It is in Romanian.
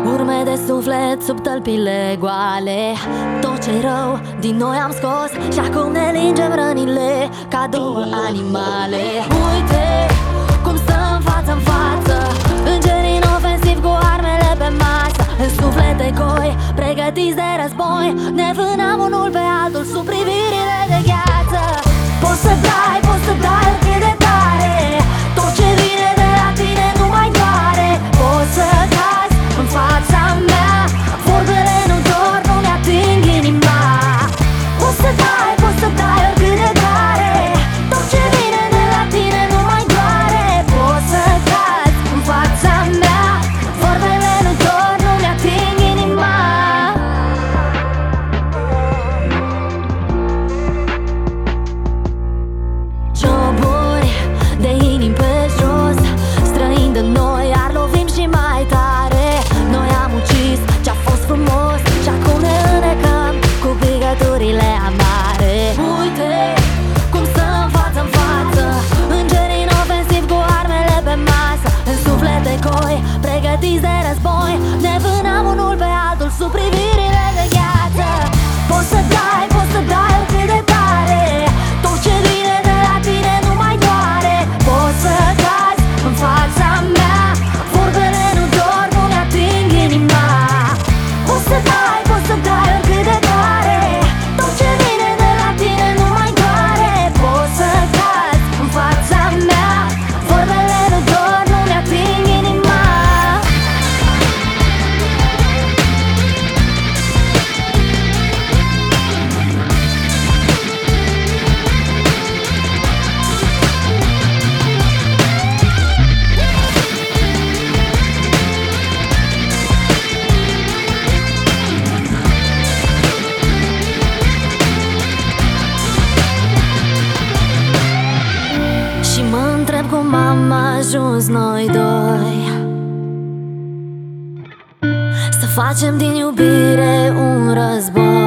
Urme de suflet sub tălpile goale. Tot ce rău din noi am scos și acum ne lingem rănile ca două animale. Uite cum stăm față-n față, îngeri inofensivi cu armele pe masă. În suflete goi, pregătiți de război, ne vânăm unul pe altul sub privirile de gheață. Poți să dai oricât de tare, tot ce vine de la tine nu mai doare. Poți să cazi în fața mea, vorbele nu dor, nu-mi ating inima. Poți să dai oricât de tare, tot ce vine de la tine nu mai doare. Poți să cazi în fața mea, vorbele nu dor, nu-mi ating inima. Joburi de inimi pe jos, străini de noi, ar lovim și mai tare. Noi am ucis ce-a fost frumos și acum ne înecăm cu picăturile amare. Uite cum stăm față-n față, îngeri inofensivi cu armele pe masă. În suflete goi, pregătiți de război, ne vânăm unul pe altul sub privirile de gheață. Poți să dai oricât de tare, tot ce vine de la tine nu mai doare. Poți să cazi în fața mea, vorbele nu dor, nu-mi ating inima. Poți să dai oricât de tare, tot ce vine de la tine nu mai doare. Poți să cazi în fața mea, vorbele nu dor, nu-mi ating inima. Și mă întreb cum am ajuns noi doi să facem din iubire un război.